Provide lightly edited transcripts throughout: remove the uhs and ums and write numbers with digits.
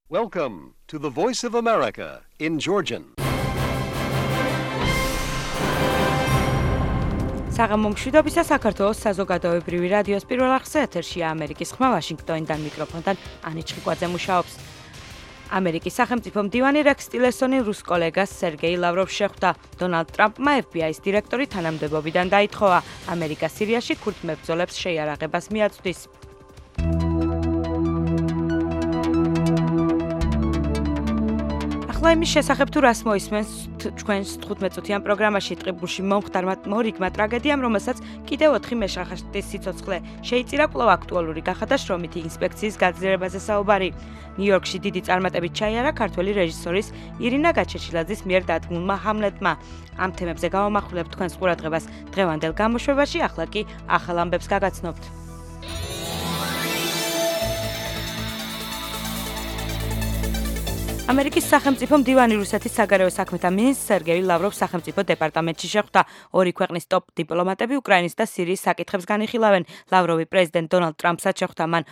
Welcome to the Voice of America in Georgian. საღამომშვიდობისა საქართველოს საზოგადოებრივი რადიოს პირველ არხზე ეთერშია ამერიკის ხმა ვაშინგტონიდან მიკროფონთან ანი ჩხიკვაძე მუშაობს. ამერიკის სახელმწიფო მდივანი რექს ტილერსონი რუს კოლეგას სერგეი ლავროვს შეხვდა. დონალდ ტრამპმა FBI-ის დირექტორი თანამდებობიდან დაითხოვა. ამერიკა სირიაში ქურთ მებრძოლებს შეიარაღებას მიაწვდის. ახლა იმის შესახებ თუ რას მოისმენს ჩვენს 15 წუთიან პროგრამაში ტყიბულში მომხდარმა მორიგმა ტრაგედიამ, რომელსაც კიდევ 4 მეშახტის სიცოცხლე შეიწირა, კვლავ აქტუალური გახადა შრომითი ინსპექციის გაძლიერებაზე საუბარი. ნიუ-იორკში დიდი წარმატებით ჩაიარა ქართველი რეჟისორის ირინა გაჩეჩილაძის მიერ დადგმულმა ჰამლეტმა. ამ თემებზე გავამახვილებთ თქვენს ყურადღებას დღევანდელ გამოშვებაში, ახლა კი ახალ ამბებს გაგაცნობთ. ამერიკის სახელმწიფო მდივანი რუსეთის საგარეო საქმეთა მინისტრ სერგეი ლავროვს სახელმწიფო დეპარტამენტში შეხვდა. ორი ქვეყნის ტოპ დიპლომატები უკრაინის და სირიის საკითხებს განიხილავენ. ლავროვი პრეზიდენტ დონალდ ტრამპსაც შეხვდა, მან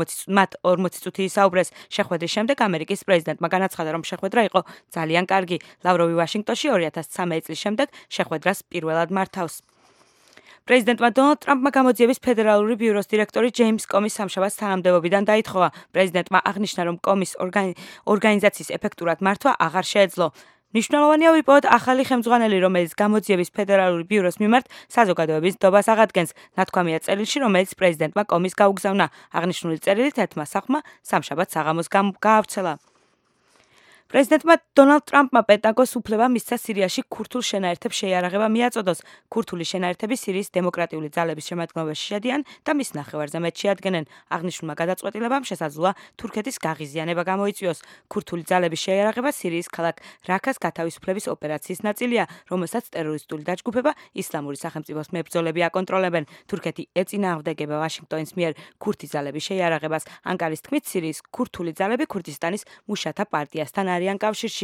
40 წუთი ისაუბრეს. შეხვედრის შემდეგ ამერიკის პრეზიდენტმა განაცხადა, რომ შეხვედრა იყო ძალიან კარგი. ლავროვი ვაშინგტონში 2013 წლის შემდეგ შეხვედრას პირველად მართავს. პრეზიდენტმა დონალდ ტრამპმა გამოძიების ფედერალური ბიუროს დირექტორი ჯეიმს კომის სამშაბათს თანამდებობიდან დაითხოვა. პრეზიდენტმა აღნიშნა, რომ კომის ორგანიზაციის ეფექტურად მართვა აღარ შეეძლო. მნიშვნელოვანია ვიპოვოთ ახალი ხელმძღვანელი, რომელიც გამოძიების ფედერალური ბიუროს მიმართ საზოგადოების ნდობას აღადგენს. ნათქვამია წერილში, რომელიც პრეზიდენტმა კომის გაუგზავნა. აღნიშნული წერილით ერთმა სახლმა სამშაბათს საღამოს გაავრცელა. პრეზიდენტმა დონალდ ტრამპმა პენტაგონს უფლება მისცა სირიაში ქურთულ შენაერთებს შეიარაღება მიაწოდოს. ქურთული შენაერთები სირიის დემოკრატიული ძალების შემადგენლობაში შედიან და მის ნახევარზე მეტში ადგენენ. აღნიშნულმა გადაწყვეტილებამ შესაძლოა თურქეთის გაღიზიანება გამოიწვიოს. ქურთული ძალების შეიარაღება სირიის ქალაქ რაქას გათავისუფლების ოპერაციის ნაწილია, რომელსაც ტერორისტული დაჯგუფება ისლამური სახელმწიფოს მებრძოლები აკონტროლებენ. თურქეთი ეწინააღმდეგება ვაშინგტონის მიერ ქურთი ძალების შეიარაღებას. ანკარის თქმით, სირიის ქურთული ძალები ქურთისტანის მუშათა პარტიასთან არიან კავშირში.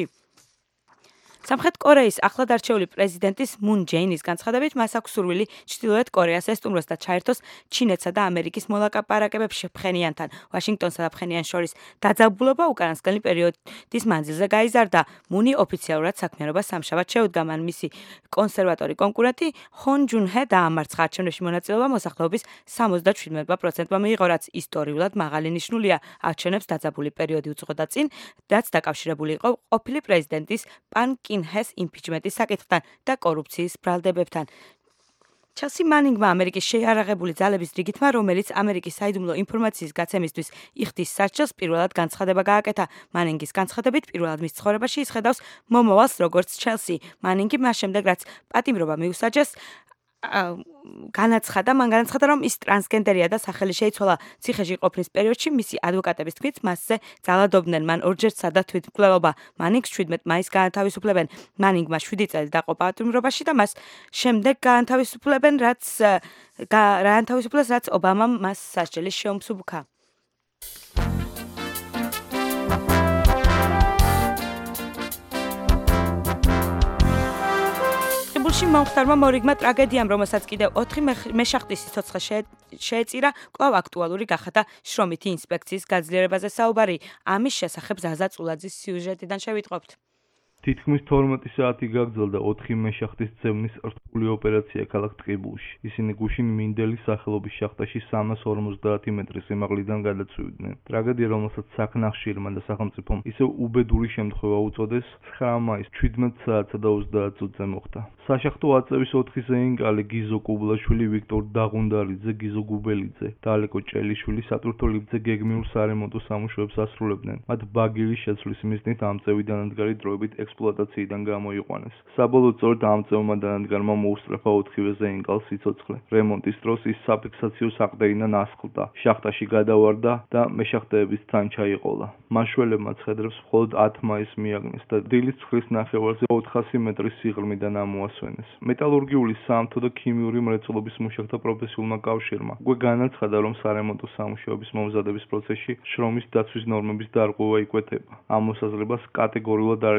სამხრეთ კორეის ახლად არჩეული პრეზიდენტის მუნ ჯეინის განცხადებით, მას აქვს სურვილი ჩრდილოეთ კორეას ესტუმროს და ჩაერთოს ჩინეთსა და ამერიკის მოლაპარაკებებში ფხენიანთან. ვაშინგტონსა და ფხენიანს შორის დაძაბულობა უკანასკნელი პერიოდის მანძილზე გაიზარდა. მუნი ოფიციალურად საქმიანობას სამშაბათს შეუდგა, მან მისი კონსერვატორი კონკურენტი ჰონ ჯუნ ჰე დაამარცხა. არჩევნებში მონაწილეობა მოსახლეობის 77%-მა მიიღო, რაც ისტორიულად მაღალი ნიშნულია. არჩევნებს დაძაბული პერიოდი უძღოდა წინ, რაც დაკავშირებული იყო ყოფილი პრეზიდენტის პან კინ ჰეს იმპიჩმენტის საკითხთან და კორუფციის ბრალდებებთან. ჩელსი მანინგმა ამერიკის შეიარაღებული ძალების რიგითმა, რომელიც ამერიკის საიდუმლო ინფორმაციის გაცემისთვის იხდის სასჯელს, პირველად განცხადება გააკეთა. მანინგის განცხადებით, პირველად მის ცხოვრებაში ის ხედავს მომავალს როგორც ჩელსი. მანინგი მას შემდეგ, რაც პატიმრობა მიუსაჯეს, მან განაცხადა, რომ ის ტრანსგენდერია და სახელი შეიცვალა. ციხეში ყოფნის პერიოდში მისი ადვოკატების თქმით, მასზე ძალადობდნენ, მან ორჯერ სცადა თვითმკვლელობა. მანინგს 17 მაისს გაანთავისუფლებენ. მანინგმა 7 წელი დაყო პატიმრობაში და მას შემდეგ გაანთავისუფლეს, რაც ობამამ მას სასჯელის შეუმსუბუქა. მომხდარმა მორიგმა ტრაგედიამ, რომელსაც კიდევ 4 მეშახტის სიცოცხლე შეეწირა, კვლავ აქტუალური გახადა შრომითი ინსპექციის გაძლიერებაზე საუბარი. ამის შესახებ ზაზა წულაძის სიუჟეტიდან შევიტყობთ. თითქმის 12 საათი გაგრძელდა 4 მეშახტის ძევნის რთული ოპერაცია ქალაქ ტყიბულში. ისინი გუშინ მინდელის სახელობის შახტაში 350 მეტრის სიმაღლიდან გადაცვიდნენ. ტრაგედია, რომელსაც საქნახშირმა და სახელმწიფომ ისევ უბედური შემთხვევა უწოდეს, 9 მაისს 17 საათსა და 30 წუთზე მოხდა. საშახტო აწევის 4 ზეინკალი გიზო კუბლაშვილი, ვიქტორ დაღუნდალიძე, გიზო გუბელიძე და ალეკო ჭელიშვილი სატვირთო ლიფტზე გეგმიურ სარემონტო სამუშაოებს ასრულებდნენ. მათ ბაგირის შეცვლის მიზნით ამ წევი დანადგარი დროებით ექსპლუატაციიდან გამოიყვანეს. საბოლოოდ სწორედ ამ წევმა დანადგარმა მოუსწრაფა 4-ვე ზეინკალს სიცოცხლე. რემონტის დროს ის საფიქსაციო საყრდენიდან ასხლდა, შახტაში გადავარდა და მეშახტეების თან ჩაიყოლა. მაშველებმა ცხედრებს მხოლოდ 10 მაისს მიაგნეს და დილის 9-ის ნახევარზე 400 მეტრის სიღრმიდან ამოასვენეს. მეტალურგიული, საამთო და ქიმიური მრეწველობის მუშაკთა პროფესიულმა კავშირმა უკვე განაცხადა, რომ სარემონტო სამუშაოების მომზადების პროცესში შრომის დაცვის ნორმების დარღვევა იკვეთება. ამ მოსაზრებას კატეგორიულად არ ეთანხმება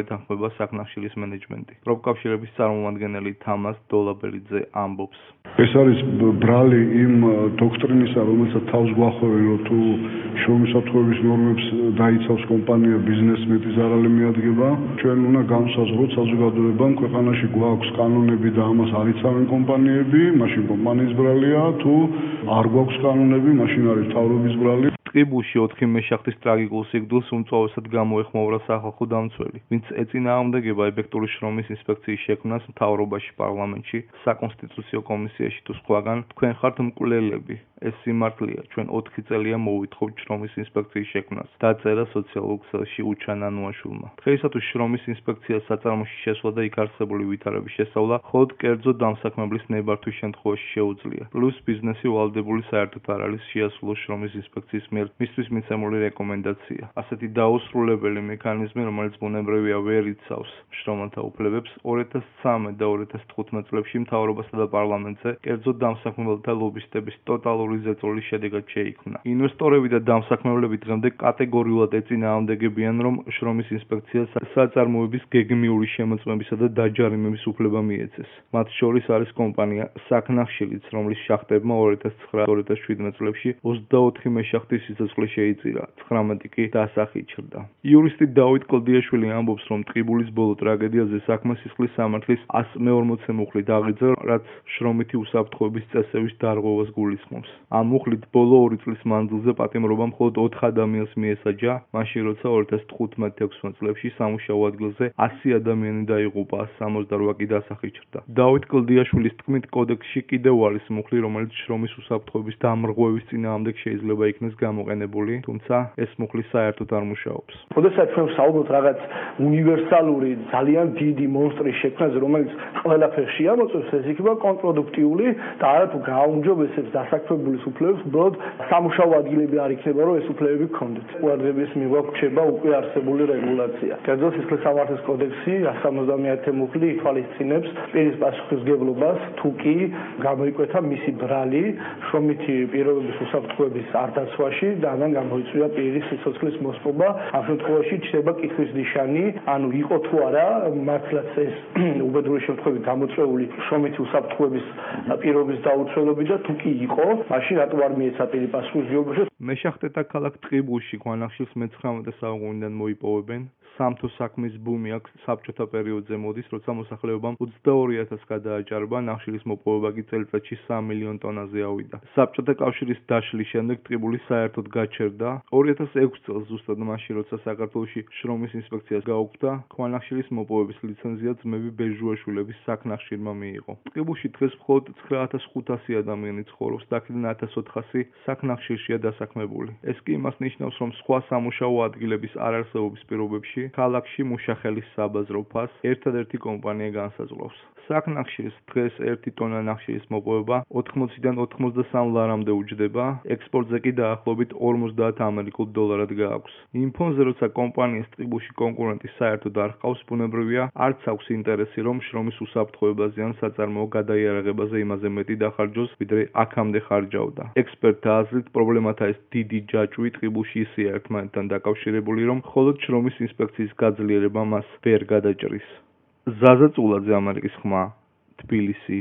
ეხება საკნახშილის მენეჯმენტი. პროფკავშირების წარმომადგენელი თამას დოლაბერიძე ამბობს. ეს არის ბრალი იმ დოქტრინისა, რომელსაც თავს გვახვევენ, რომ თუ შრომისაფრთხოების ნორმებს დაიცავს კომპანია, ბიზნესმენი ზარალი მიადგება, ჩვენ უნდა განვსაზღვროთ საზოგადოებამ, ქვეყანაში გვაქვს კანონები და ამას არ იცავენ კომპანიები, მაშინ კომპანიის ბრალია, თუ არ გვაქვს კანონები, მაშინ არის მთავრობის ბრალი. ტყიბულში 4 მეშახტის ტრაგიკულ სიკვდილს უმწვავესად გამოეხმაურა სახალხო დამცველი, ვინც ეწინააღმდეგება ეფექტური შრომის ინსპექციის შექმნას მთავრობაში, პარლამენტში, საკონსტიტუციო კომისიაში თუ სხვაგან. თქვენ ხართ მკვლელები. ეს სიმართლეა, ჩვენ 4 წელია მოვვითხოვთ შრომის ინსპექციის შექმნას. დაწერა სოციალურ ქსელში უჩან ანუაშვილმა. დღეისათვის შრომის ინსპექციას საწარმოში შესვლა და იქ არსებული ვითარების შესწავლა მხოლოდ კერძო დამსაქმებლის ნებართვის შემთხვევაში შეუძლია. პლუს ბიზნესი ვალდებული საერთოდ არ არის შეასრულოს შრომის ინსპექციის მიერ მისთვის მიცემული რეკომენდაცია. ასეთი დაუსრულებელი მექანიზმი, რომელიც ბუნებრივია ვერ იცავს შრომათა უფლებებს, 2013 და 2015 წლებში მთავრობასა და პარლამენტზე კერძო დამსაქმებელთა ლობისტების ტოტალური ზეწოლის შედეგად შეიქმნა. ინვესტორები და დამსაქმებლები დღემდე კატეგორიულად ეწინააღმდეგებიან, რომ შრომის ინსპექციას საწარმოების გეგმიური შემოწმებისა და დაჯარიმების უფლება მიეცეს. მათ შორის არის კომპანია საკნახშილიც, რომლის შახტებმა 2009-2017 წლებში 24 მეშახტის სიცოცხლე შეიწირა, 19 კი დასახი ჩრდა. იურისტი დავით კლდიაშვილი ამბობს, რომ ტყიბულის ბოლო ტრაგედიაზე საქმე სისხლის სამართლის 140 მუხლით აღიძრა, რაც შრომითი უსაფრთხოების წესების დარღვევას გულისხმობს. ამ მუხლით ბოლო 2 წლის მანძილზე პატიმრობა მხოლოდ 4 ადამიანს მიესაჯა, მაშინ როცა 2015-16 წლებში სამუშაო ადგილზე 100 ადამიანი დაიღუპა, 168 კი დასახი ჩრდა. დავით კლდიაშვილის თქმით, კოდექსში კიდევ არის მუხლი, რომელიც შრომის უსაფრთხოების დამრღვევის წინააღმდეგ შეიძლება იქნეს გამოყენებული, თუმცა ეს მუხლი საერთოდ არ მუშაობს. როდესაც ჩვენ ვსაუბრობთ რაღაც უნივერსალური, ძალიან დიდი მონსტრის შექმნაზე, რომელიც ყველაფერს შეამოწევს, ეს იქნება კონტრპროდუქტიული და არათუ გააუმჯობესებს დასაქმებულის უფლებებს, უბრალოდ სამუშაო ადგილები არ იქნება, რომ ეს უფლებები გქონდეთ. უარდების მიღება რჩება უკვე არსებული რეგულაცია. კერძო სისხლის სამართლის კოდექსი 170 მუხლი ითვალისწინებს პირის პასუხისმგებლობას, თუ კი გამოიკვეთა მისი ბრალი შრომითი პირობების უსაფრთხოების არ დაცვაში და ამან გამოიწვია პირის სიცოცხლის მოსპობა. ამ შემთხვევაში ჩნდება კითხვის ნიშანი, ანუ იყო თუ არა მართლაც ეს უბედური შემთხვევები გამოწვეული შრომითი უსაფრთხოების პირობის დაუცველობით და თუ კი იყო, მაშინ რატო არ მიეცა პირი პასუხისმგებლობა? მეშახტეთა ქალაქ ტყიბულში ქვანახშილს მე-19 საუკუნიდან მოიპოვებენ. სამთო საქმის ბუმი აქ საბჭოთა პერიოდზე მოდის, როცა მოსახლეობამ 22,000 გადააჭარბა, ნახშირის მოპოვება კი წელიწადში 3 მილიონ ტონაზე ავიდა. საბჭოთა კავშირის დაშლის შემდეგ ტყიბული საერთოდ გაჩერდა. 2006 წელს ზუსტად მაშინ, როცა საქართველოში შრომის ინსპექციას გაუქმდა, ქვანახშირის მოპოვების ლიცენზია ძმები ბეჟუაშვილების საკნახშირმა მიიღო. ტყიბულში დღეს მხოლოდ 9500 ადამიანი ცხოვრობს და აქედან 1400 საკნახშირშია დასაქმებული. ეს კი იმას ნიშნავს, რომ სხვა სამუშაო ადგილების არარსებობის პირობებში ქალაქში მუშახელის საბაზრო ფასს ერთადერთი კომპანია განსაზღვრავს. საკნახშირის დღეს 1 ტონა ნახშირის მოპოვება 80-დან 83 ლარამდე უჯდება, ექსპორტზე კი დაახლოებით 50 ამერიკულ დოლარად გააქვს. იმ ფონზე, როცა კომპანიას ტყიბულში კონკურენტი საერთოდ არ ჰყავს, ბუნებრივია, არც აქვს ინტერესი, რომ შრომის უსაფრთხოებაზე ან საწარმოო გადაიარაღებაზე იმაზე მეტი დახარჯოს, ვიდრე აქამდე ხარჯავდა. ექსპერტთა აზრით, პრობლემათა ეს დიდი ჯაჭვი ტყიბულში ისეა ერთმანეთთან დაკავშირებული, რომ მხოლოდ შრომის ინსპექციის გაძლიერება მას ვერ გადაჭრის. ზაზა წულაძე, ამერიკის ხმა, თბილისი.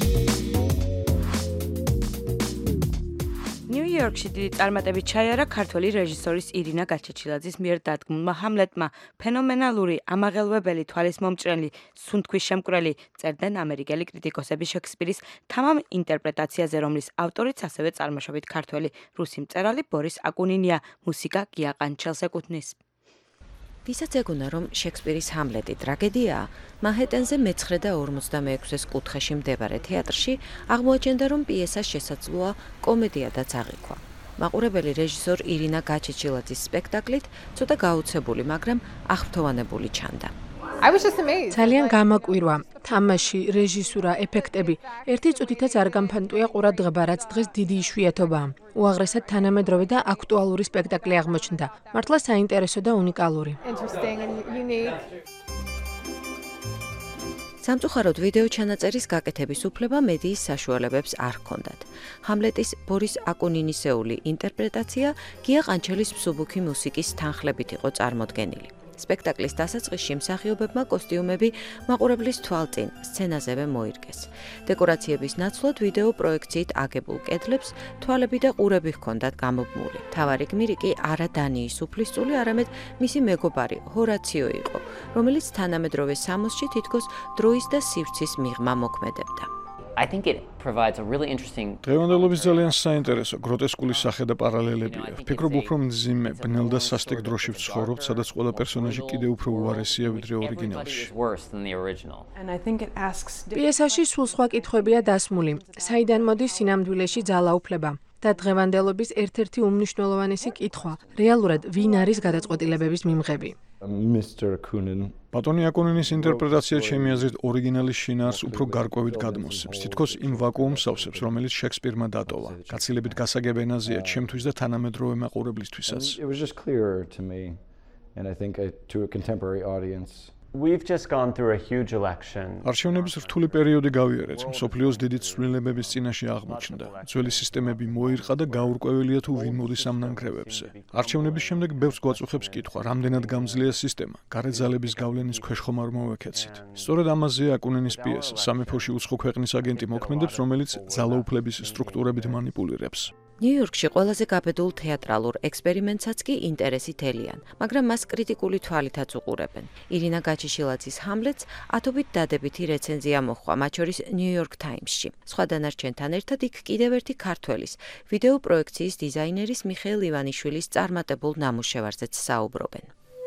ნიუ-იორკში დიდი წარმატებით ჩაიარა ქართველი რეჟისორის ირინა გაჩეჩილაძის მიერ დადგმულმა ჰამლეტმა. ფენომენალური, ამაღელვებელი, თვალისმომჭრელი, სუნთქვის შემკვრელი წერდნენ ამერიკელი კრიტიკოსები შექსპირის თამამ ინტერპრეტაციაზე, რომლის ავტორიც ასევე წარმოშობით ქართველი რუსი მწერალი ბორის აკუნინია, მუსიკა გია ყანჩელს ეკუთვნის. ვისაც ეგონა, რომ შექსპირის ჰამლეტი ტრაგედიაა, მანჰეტენზე მე-9 და 46-ის კუთხეში მდებარე თეატრში აღმოაჩენდა, რომ პიესას შესაძლოა კომედიადაც აღიქვა. მაყურებელი რეჟისორ ირინა გაჩეჩილაძის სპექტაკლით ცოტა გაუცებული, მაგრამ აღფრთოვანებული ჩანდა. ძალიან გამაკვირვა. თამაში, რეჟისურა, ეფექტები. ერთი წუთითაც არ გამფანტუია ყურადღება, რაც დღეს დიდი იშვიათობაა. უაღრესად თანამედროვე და აქტუალური სპექტაკლი აღმოჩნდა. მართლა საინტერესო და უნიკალური. სამწუხაროდ ვიდეო ჩანაწერის გაკეთების უფლება მედიის საშუალებებს არ ჰქონდათ. ჰამლეტის ბორის აკუნინისეული ინტერპრეტაცია გია ყანჩელის მსუბუქი მუსიკის თანხლებით იყო წარმოდგენილი. სპექტაკლის დასაწყისში მსახიობებმა კოსტიუმები მაყურებლის თვალწინ სცენაზევე მოირგეს. დეკორაციების ნაცვლად ვიდეო პროექციით აგებულ კედლებს თვალები და ყურები ჰქონდათ გამობმული. მთავარი გმირი კი არა დანიის უფლისწული, არამედ მისი მეგობარი ჰორაციო იყო, რომელიც თანამედროვე სამოსში თითქოს დროის და სივრცის მიღმა მოქმედებდა. I think it provides a really interesting დღევანდელობის ძალიან საინტერესო გროტესკული სახე და პარალელებია. ვფიქრობ უფრო მძიმე, ბნელ და სასტიკ დროში ვცხოვრობთ, სადაც ყველა პერსონაჟი კიდევ უფრო უარესია ვიდრე ორიგინალში. პიესაში სულ სხვა კითხვებია დასმული. საიდან მოდის სინამდვილეში ძალაუფლება? და დღევანდელობის ერთ-ერთი უმნიშვნელოვანესი კითხვა, რეალურად ვინ არის გადაწყვეტილებების მიმღები? ბატონი აკუნინის ინტერპრეტაცია ჩემი აზრით ორიგინალის შინაარს უფრო გარკვევით გადმოსცემს, თითქოს იმ ვაკუუმს ავსებს, რომელიც შექსპირმა დატოვა. გაცილებით გასაგებ ენაზეა ჩემთვის და თანამედროვე მაყურებლისთვისაც. We've just gone through a huge election. არჩევნების რთული პერიოდი გავიარეთ. მსოფლიოს დიდი ცვლილებების წინაშე აღმოჩნდა. ძველი სისტემები მოირყა და გაურკვეველია თუ ვინ მოდის ამ ნანგრევებზე. არჩევნების შემდეგ ბევრს გვაწუხებს კითხვა, რამდენად გამძლეა სისტემა, გარეც ძალების გავლენის ქვეშ ხომ არ მოვექეცით. სწორედ ამაზეა აკუნინის პიესა. სამეფოში უცხო ქვეყნის აგენტი მოქმედებს, რომელიც ძალაუფლების სტრუქტურებით მანიპულირებს. ნიუ-იორკში ყველაზე გაბედულ თეატრალურ ექსპერიმენტსაც კი ინტერესი თელიან, მაგრამ მას კრიტიკული თვალითაც უყურებენ. ირინა გაჩიშილაძის ჰამლეტს ათობით დადებითი რეცენზია მოჰყვა, მათ შორის ნიუ-იორკ ტაიმსში. სხვა დანარჩენთან ერთად იქ კიდევ ერთი ქართველის, ვიდეო პროექციის დიზაინერის მიხეილ ივანიშვილის წარმატებულ ნამუშევარზეც საუბრობენ.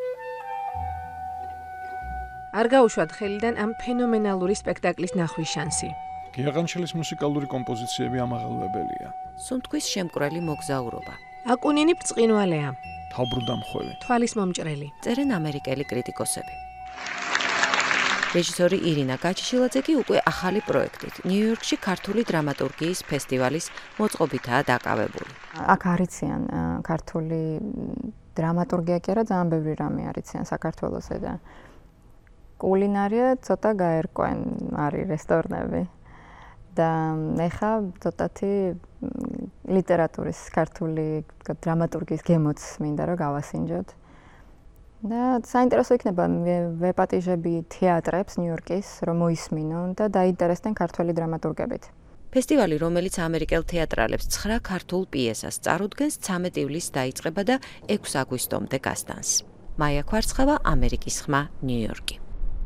არ გაუშვათ ხელიდან ამ ფენომენალური სპექტაკლის ნახვის შანსი. გიაღანჩელის მუსიკალური კომპოზიციები ამაღელვებელია. სუნთქვის შემკვრელი მოგზაურობა. აკუნინი ბრწყინვალეა. თავბრუდამხვევი. თვალის მომჭრელი. წერენ ამერიკელი კრიტიკოსები. რეჟისორი ირინა გაჩიშილაძე კი უკვე ახალი პროექტით, ნიუ-იორკში ქართული დრამატურგიის ფესტივალის მოწყობითაა დაკავებული. აქ არიციან ქართული დრამატურგია კი არა, ძალიან ბევრი რამე არიციან საქართველოსზე და კულინარია ცოტა გაერკვენ არის რესტორნები. და ეხა ცოტათი ლიტერატურის ქართული დრამატურგიის გემოც მინდა რომ გავასინჯოთ. და საინტერესო იქნება ვეპატიჟები თეატრებს ნიუ-იორკის რომ მოისმინონ და დაინტერესდნენ ქართველი დრამატურგებით. ფესტივალი, რომელიც ამერიკელ თეატრალებს 9 ქართულ პიესას წარუდგენს, 13 ივლისს დაიწყება და 6 აგვისტომდე გასტანს. მაია ქვარცხავა, ამერიკის ხმა, ნიუ-იორკი.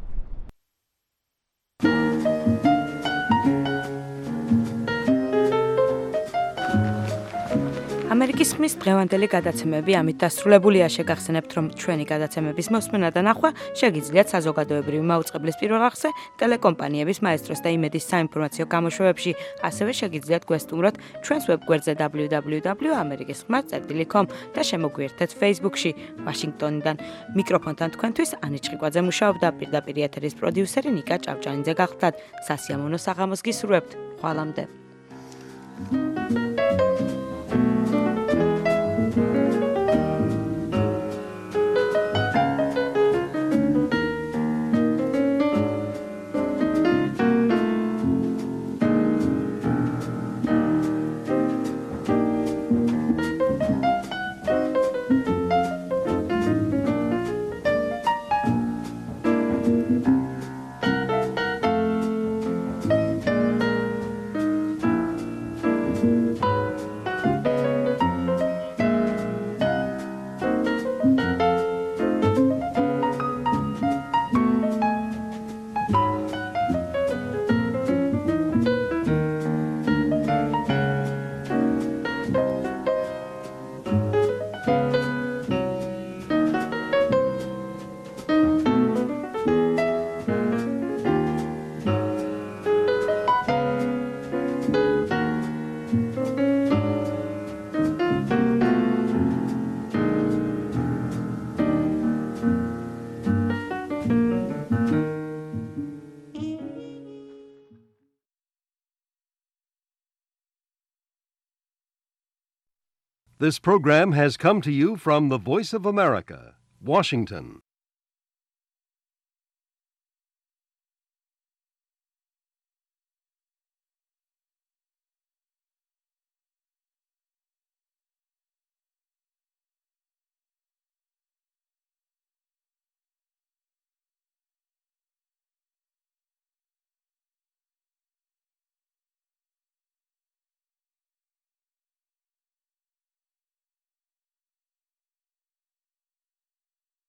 ამერიკის ხმის დღევანდელი გადაცემები ამით დასრულებულია. შეგახსენებთ, რომ ჩვენი გადაცემების მოსმენა და ნახვა შეგიძლიათ საზოგადოებრივი მაუწყებლის პირველ რიგზე, ტელეკომპანიების მაესტროს და იმედის საინფორმაციო გამოშვებებში. ასევე შეგიძლიათ გვესტუმროთ ჩვენს ვებგვერდზე www.amerikiskhma.com და შემოგვიერთეთ Facebook-ში. ვაშინგტონიდან მიკროფონთან თქვენთვის ანი ჭყიკვაძე მუშაობდა, პირდაპირ ეთერის პროდიუსერი ნიკა ჭავჭანიძე გახლდათ. სასიამოვნო საღამოს გისურვებთ. ხვალამდე. This program has come to you from the Voice of America, Washington.